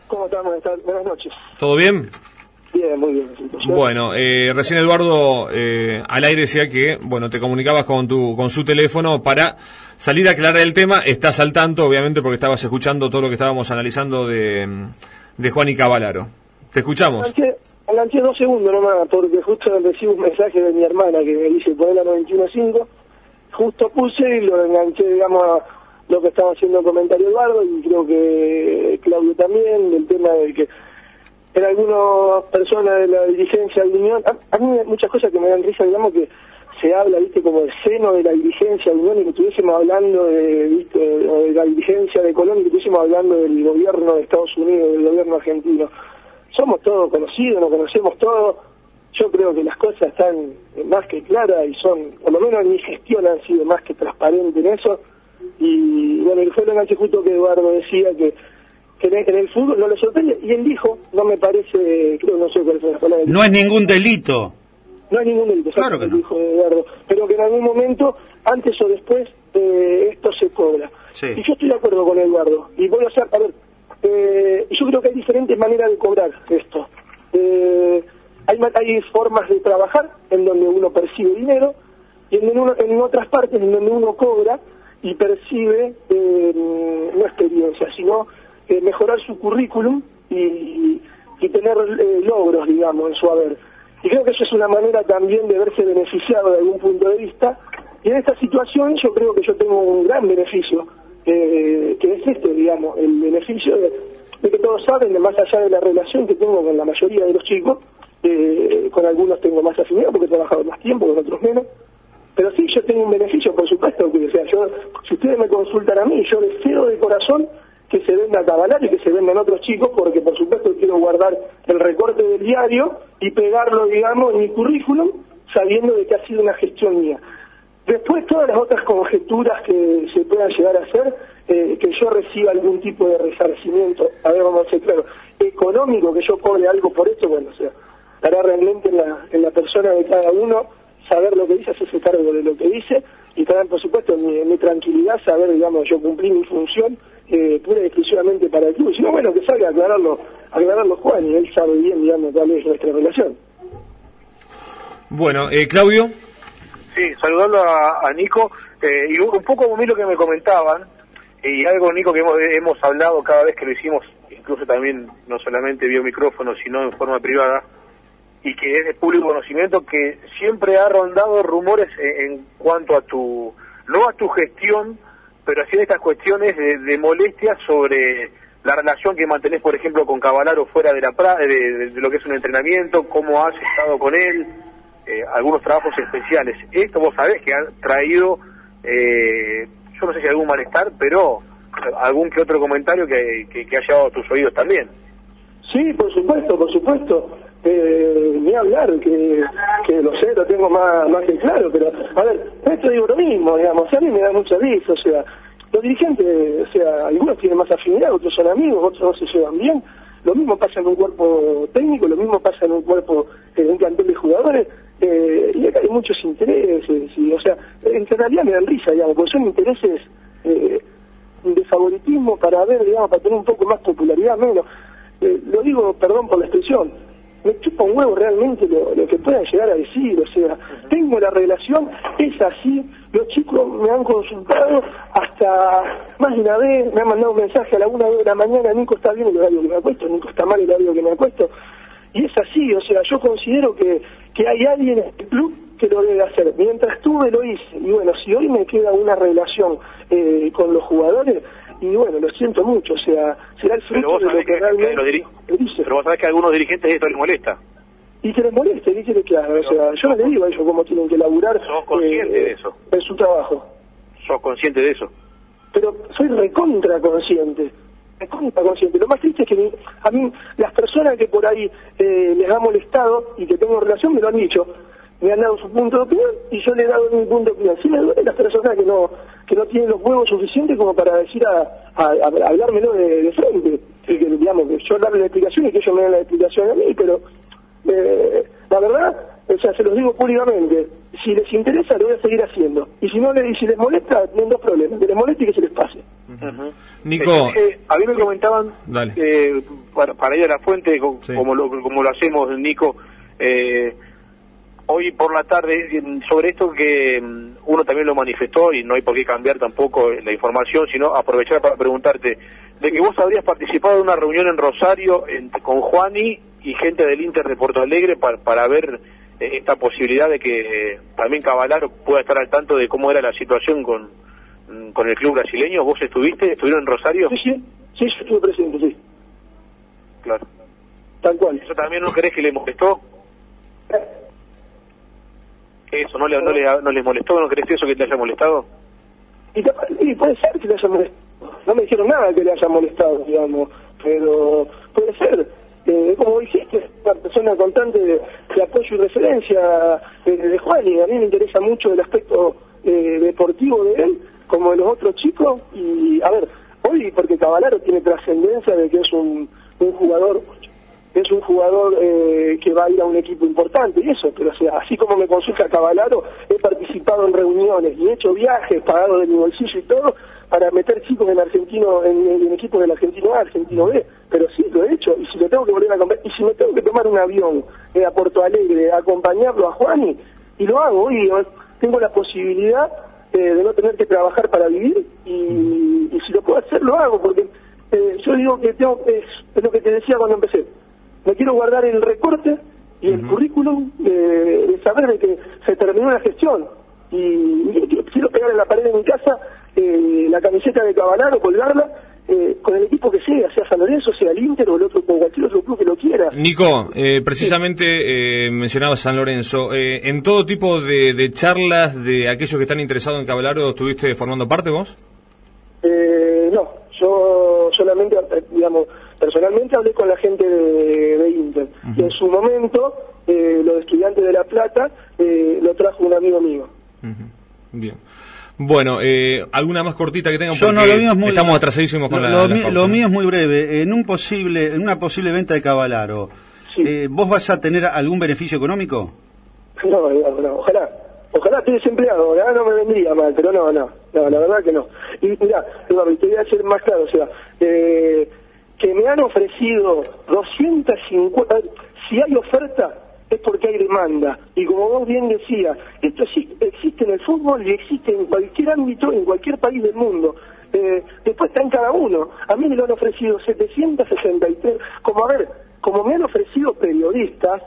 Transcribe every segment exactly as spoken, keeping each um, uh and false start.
¿Cómo estamos? Buenas noches. ¿Todo bien? Bien, muy bien. Bueno, eh, recién Eduardo eh, al aire decía que, bueno, te comunicabas con tu con su teléfono para salir a aclarar el tema. Estás al tanto, obviamente, porque estabas escuchando todo lo que estábamos analizando de, de Juan y Cavallaro. Te escuchamos. Enganché, enganché dos segundos nomás, porque justo recibo un mensaje de mi hermana que me dice poner la noventa y uno punto cinco. Justo puse y lo enganché, digamos, a lo que estaba haciendo el comentario Eduardo, y creo que Claudio también, del tema de que en algunas personas de la dirigencia de Unión, a, a mí hay muchas cosas que me dan risa, digamos, que se habla, viste, como del seno de la dirigencia de Unión, y que estuviésemos hablando de, viste, de la dirigencia de Colón, y que estuviésemos hablando del gobierno de Estados Unidos, del gobierno argentino. Somos todos conocidos, nos conocemos todos. Yo creo que las cosas están más que claras y son, por lo menos en mi gestión han sido más que transparentes en eso. Y bueno, y fue el enganche justo que Eduardo decía que, que en el fútbol no lo sorprende, y él dijo, no me parece, creo, no sé cuál fue la palabra. No es ningún delito. No hay ningún delito, claro que no. Dijo Eduardo, pero que en algún momento, antes o después, eh, esto se cobra. Sí. Y yo estoy de acuerdo con Eduardo, y voy a hacer, a ver, eh, yo creo que hay diferentes maneras de cobrar esto. Eh, hay, hay formas de trabajar en donde uno percibe dinero, y en, uno, en otras partes en donde uno cobra y percibe eh, no experiencia, sino eh, mejorar su currículum y, y tener eh, logros, digamos, en su haber. Y creo que eso es una manera también de verse beneficiado de algún punto de vista. Y en esta situación yo creo que yo tengo un gran beneficio, eh, que es este, digamos, el beneficio de, de que todos saben, de más allá de la relación que tengo con la mayoría de los chicos, eh, con algunos tengo más afinidad porque he trabajado más tiempo, con otros menos. Pero sí, yo tengo un beneficio, por supuesto, que, o sea, yo, si ustedes me consultan a mí, yo deseo de corazón que se venda a Cavallaro y que se vendan otros chicos, porque por supuesto quiero guardar el recorte del diario y pegarlo, digamos, en mi currículum, sabiendo de que ha sido una gestión mía. Después, todas las otras conjeturas que se puedan llegar a hacer, eh, que yo reciba algún tipo de resarcimiento, a ver, vamos a ser claros, económico, que yo cobre algo por esto, bueno, o sea, estará realmente en la, en la persona de cada uno saber lo que dice, hacerse cargo de lo que dice, y también, por supuesto, en mi, en mi tranquilidad, saber, digamos, yo cumplí mi función eh, pura y exclusivamente para el club. Si no, bueno, que salga a aclararlo, a aclararlo Juan, y él sabe bien, digamos, cuál es nuestra relación. Bueno, eh, Claudio. Sí, saludando a, a Nico, eh, y un poco a mí lo que me comentaban, y algo, Nico, que hemos, hemos hablado cada vez que lo hicimos, incluso también, no solamente vía micrófono, sino en forma privada, y que es de público conocimiento, que siempre ha rondado rumores en, en cuanto a tu, no a tu gestión, pero así de estas cuestiones de, de molestias sobre la relación que mantenés, por ejemplo, con Cavallaro fuera de la pra, de, de, de lo que es un entrenamiento, cómo has estado con él, eh, algunos trabajos especiales. Esto vos sabés que ha traído, eh, yo no sé si algún malestar, pero algún que otro comentario que, que, que ha llegado a tus oídos también. Sí, por supuesto, por supuesto. Eh, ni hablar, que, que lo sé, lo tengo más, más que claro, pero, a ver, esto digo lo mismo, digamos, a mí me da mucha risa, o sea, los dirigentes, o sea, algunos tienen más afinidad, otros son amigos, otros no se llevan bien, lo mismo pasa en un cuerpo técnico, lo mismo pasa en un cuerpo, en un plantel de jugadores, eh, y acá hay muchos intereses, y, o sea, en realidad me dan risa, digamos, porque son intereses eh, de favoritismo para ver, digamos, para tener un poco más popularidad, menos, eh, lo digo, perdón por la expresión, me chupa un huevo realmente lo, lo que puedan llegar a decir, o sea, tengo la relación, es así, los chicos me han consultado hasta más de una vez, me han mandado un mensaje a la una de la mañana, Nico, está bien el horario que me acuesto, Nico, está mal el horario que me acuesto, y es así, o sea, yo considero que, que hay alguien en el club que lo debe hacer, mientras estuve lo hice, y bueno, si hoy me queda una relación eh, con los jugadores, y bueno, lo siento mucho, o sea, será el fruto de lo que, que realmente que dice. Pero vos sabés que a algunos dirigentes esto les molesta. Y que les moleste, y que les claro, o sea, yo no les digo a ellos cómo tienen que laburar. Sos consciente eh, de eso. En su trabajo. Sos consciente de eso. Pero soy recontra consciente. Recontra consciente. Lo más triste es que mi, a mí, las personas que por ahí eh, les ha molestado y que tengo relación me lo han dicho. Me han dado su punto de opinión y yo le he dado mi punto de opinión. Sí me duele las personas que no que no tienen los huevos suficientes como para decir a, a, a hablármelo de, de frente. Y que, digamos, que yo darle la explicación y que ellos me den la explicación a mí, pero eh, la verdad, o sea, se los digo públicamente, si les interesa lo voy a seguir haciendo. Y si no, le, y si les molesta, tienen dos problemas, que les moleste y que se les pase. Uh-huh. Nico, eh, a mí me comentaban, eh, para, para ir a la fuente, como, sí. como, lo, como lo hacemos, Nico, eh, hoy por la tarde, sobre esto que uno también lo manifestó, y no hay por qué cambiar tampoco la información, sino aprovechar para preguntarte, de que vos habrías participado de una reunión en Rosario en, con Juani y gente del Inter de Porto Alegre para, para ver eh, esta posibilidad de que eh, también Cavallaro pueda estar al tanto de cómo era la situación con, con el club brasileño. ¿Vos estuviste? ¿Estuvieron en Rosario? Sí, sí, sí, yo estuve presente, sí. Claro. Tal cual. ¿Eso también no crees que le molestó? ¿Eso no le, no le, no les molestó? ¿No crees eso que te haya molestado? Y, y puede ser que le haya molestado. No me dijeron nada que le haya molestado, digamos, pero puede ser. Eh, como dijiste, una persona constante de, de apoyo y referencia de, de Juan, y a mí me interesa mucho el aspecto eh, deportivo de él, como de los otros chicos, y a ver, hoy porque Cavallaro tiene trascendencia de que es un, un jugador, es un jugador eh, que va a ir a un equipo importante, y eso, pero o sea, así como me consulta Cavallaro, he participado en reuniones y he hecho viajes pagados de mi bolsillo y todo, para meter chicos en argentino, en, en equipos del argentino A, argentino B, pero sí lo he hecho, y si lo tengo que volver a comprar, y si me tengo que tomar un avión eh, a Porto Alegre, a acompañarlo a Juani, y lo hago, y tengo la posibilidad eh, de no tener que trabajar para vivir, y, y si lo puedo hacer, lo hago, porque eh, yo digo que tengo, es, es lo que te decía cuando empecé, me quiero guardar el recorte y el uh-huh. currículum de, de saber de que se terminó la gestión, y, y quiero pegar en la pared de mi casa eh, la camiseta de Cavallaro, colgarla eh, con el equipo que sea, sea San Lorenzo, sea el Inter o el otro, o cualquier otro club que lo quiera. Nico, eh, precisamente sí. eh, mencionabas San Lorenzo, eh, ¿en todo tipo de, de charlas de aquellos que están interesados en Cavallaro estuviste formando parte vos? Eh, no, yo solamente, digamos, personalmente hablé con la gente de, de Inter, uh-huh. y en su momento eh, los estudiantes de La Plata eh, lo trajo un amigo mío. Uh-huh. Bien. Bueno, eh, ¿alguna más cortita que tengan? Yo no, lo mío es muy, estamos atrasadísimos con lo, la, lo, la lo mío es muy breve. En un posible, en una posible venta de Cavallaro, sí. eh, ¿vos vas a tener algún beneficio económico? No, no, no, ojalá. Ojalá esté desempleado, la verdad no me vendría mal, pero no, no, no, la verdad que no. Y mirá, te voy a ser más claro, o sea, eh, que me han ofrecido doscientas cincuenta, si hay oferta es porque hay demanda, y como vos bien decías, esto sí existe en el fútbol y existe en cualquier ámbito, en cualquier país del mundo. Eh, después está en cada uno. A mí me lo han ofrecido setecientos sesenta y tres, como a ver, como me han ofrecido periodistas,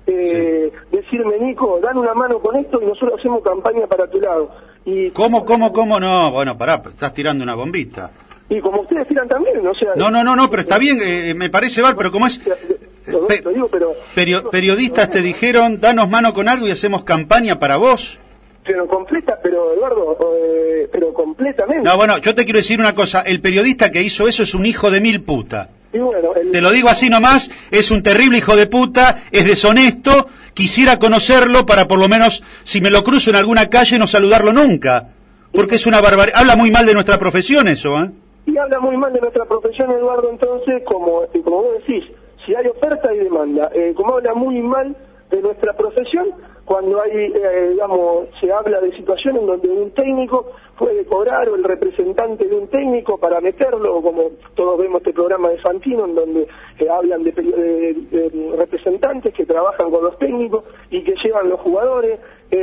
eh, sí. decirme, Nico, dan una mano con esto y nosotros hacemos campaña para tu lado. Y ¿Cómo, cómo, cómo no? Bueno, pará, estás tirando una bombita. Y como ustedes tiran también, o sea... No, no, no, no, pero está bien, eh, me parece mal, pero como es... Lo, lo digo, pero... Perio, periodistas te dijeron, danos mano con algo y hacemos campaña para vos. Pero completa, pero Eduardo, eh, pero completamente. No, bueno, yo te quiero decir una cosa, el periodista que hizo eso es un hijo de mil puta. Y bueno, el... Te lo digo así nomás, es un terrible hijo de puta, es deshonesto, quisiera conocerlo para por lo menos, si me lo cruzo en alguna calle, no saludarlo nunca. Porque es una barbaridad, habla muy mal de nuestra profesión eso, ¿eh? Y habla muy mal de nuestra profesión, Eduardo, entonces, como, como vos decís, si hay oferta y demanda, eh, como habla muy mal de nuestra profesión, cuando hay, eh, digamos, se habla de situaciones en donde un técnico puede cobrar, o el representante de un técnico para meterlo, como todos vemos este programa de Fantino, en donde eh, hablan de, de, de, de representantes que trabajan con los técnicos y que llevan los jugadores,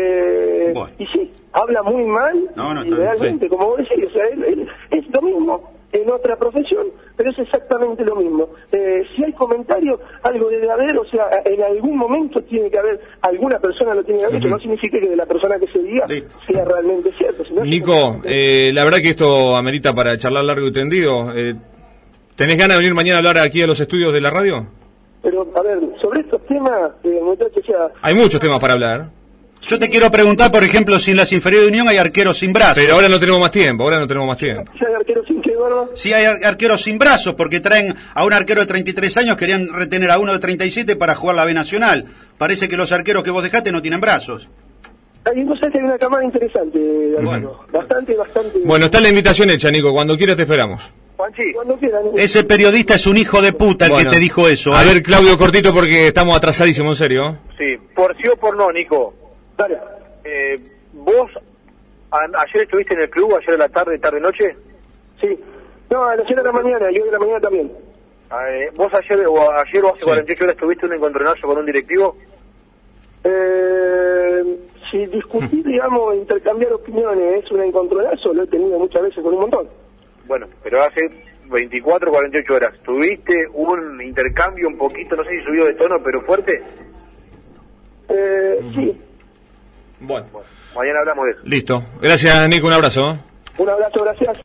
eh, bueno. y sí, habla muy mal, no, no, y realmente, sí. como vos decís, o sea, él, él, es lo mismo en otra profesión, pero es exactamente lo mismo. Eh, si hay comentarios, algo debe haber, o sea, en algún momento tiene que haber, alguna persona lo tiene que haber, uh-huh. que no significa que de la persona que se diga sí. sea realmente cierto. Sino Nico, eh, la verdad que esto amerita para charlar largo y tendido. Eh, ¿Tenés ganas de venir mañana a hablar aquí a los estudios de la radio? Pero, a ver, sobre estos temas, eh, muchachos, o sea... Hay muchos temas para hablar. Yo te quiero preguntar, por ejemplo, si en las inferiores de Unión hay arqueros sin brazos. Pero ahora no tenemos más tiempo, ahora no tenemos más tiempo. ¿Si hay arqueros sin qué, gordo? Sí hay ar- arqueros sin brazos, porque traen a un arquero de treinta y tres años, querían retener a uno de treinta y siete para jugar la B Nacional. Parece que los arqueros que vos dejaste no tienen brazos. Hay, entonces hay una cámara interesante, bueno. Bastante, bastante... Bueno, está la invitación hecha, Nico, cuando quieras te esperamos. Juanchi. Cuando quieran. Ese periodista es un hijo de puta el bueno, que te dijo eso. A ¿eh? ver, Claudio, cortito porque estamos atrasadísimos, en serio. Sí, por sí o por no, Nico. Dale. Eh, ¿Vos a, ayer estuviste en el club, ayer a la tarde, tarde-noche? Sí. No, a las siete de la mañana, y hoy de la mañana también. Eh, ¿Vos ayer o ayer o hace Sí. cuarenta y ocho horas tuviste un encontronazo con un directivo? Eh, si discutir, digamos, intercambiar opiniones es un encontronazo, lo he tenido muchas veces con un montón. Bueno, pero hace veinticuatro, cuarenta y ocho horas. ¿Tuviste un intercambio un poquito, no sé si subió de tono, pero fuerte? Eh, Ujú. Sí. Bueno, Bueno, mañana hablamos de eso. listo. Gracias, Nico, un abrazo. Un abrazo, gracias.